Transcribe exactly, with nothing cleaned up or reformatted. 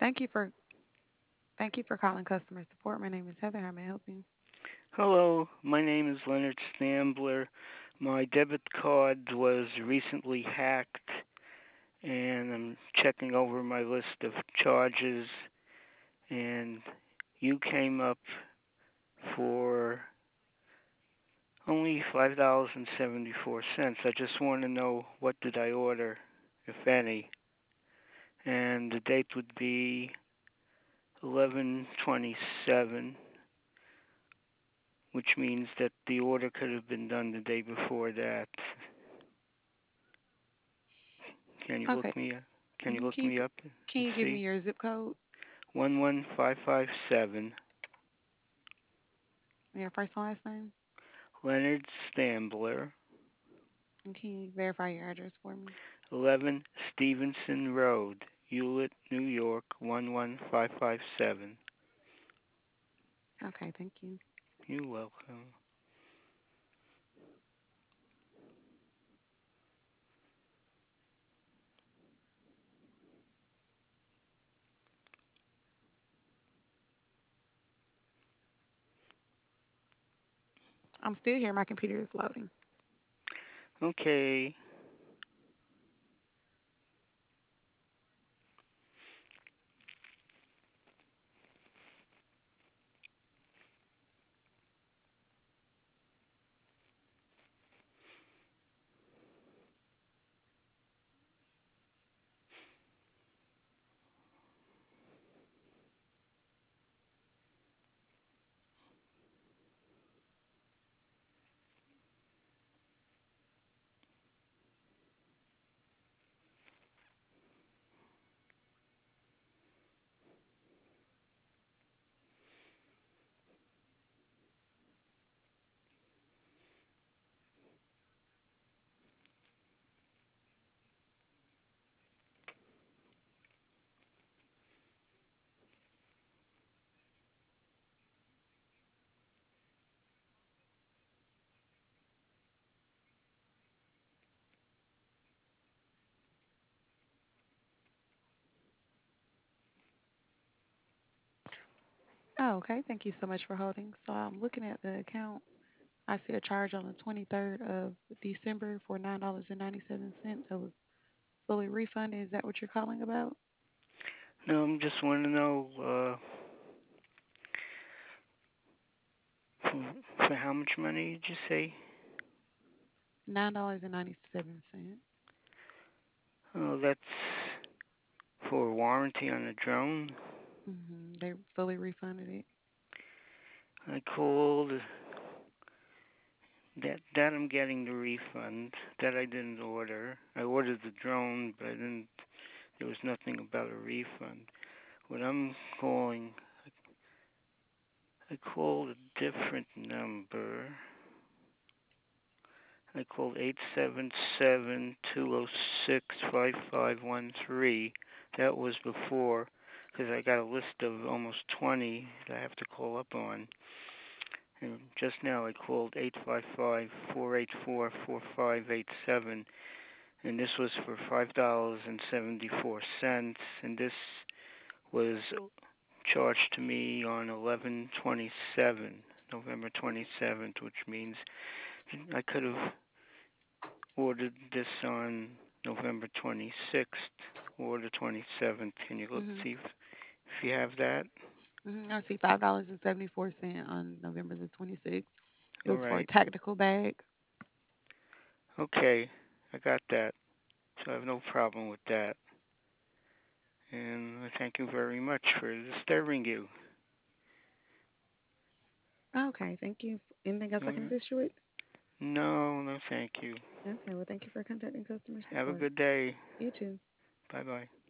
Thank you for thank you for calling customer support. My name is Heather. How may I help you? Hello, my name is Leonard Stambler. My debit card was recently hacked, and I'm checking over my list of charges, and you came up for only five dollars and seventy-four cents. I just want to know what did I order, if any, and the date would be eleven twenty-seven, which means that the order could have been done the day before that. Can you Okay. look me up? Can you Mhm. look Can you me up can and you give me see? your zip code? One one five five seven, Your first and last name? Leonard Stambler, And can you verify your address for me? eleven Stevenson Road, Hewlett, New York one one five five seven. Okay, thank you. You're welcome. I'm still here. My computer is loading. Okay. Oh, okay. Thank you so much for holding. So I'm looking at the account. I see a charge on the twenty-third of December for nine dollars and ninety-seven cents that was fully refunded. Is that what you're calling about? No, I'm just want to know uh, for, for how much money did you say? nine dollars and ninety-seven cents. Oh, that's for warranty on a drone. Mm-hmm. They fully refunded it. I called that. That I'm getting the refund. That I didn't order. I ordered the drone, but I didn't. There was nothing about a refund. What I'm calling, I called a different number. I called eight seven seven, two zero six, five five one three. That was before, because I got a list of almost twenty that I have to call up on. And just now I called eight five five, four eight four, four five eight seven, and this was for five dollars and seventy-four cents, and this was charged to me on eleven twenty-seven, November twenty-seventh, which means I could have ordered this on November twenty-sixth or the twenty-seventh. Can you look Mm-hmm. see if, if you have that? Mm-hmm. I see five dollars and seventy-four cents on November the twenty-sixth. It All was for a right. tactical bag. Okay, I got that. So I have no problem with that. And I thank you very much for disturbing you. Okay, thank you. Anything else All I can right. assist you with? No, no, thank you. Okay, well, thank you for contacting customer Have a support. good day. You too. Bye bye.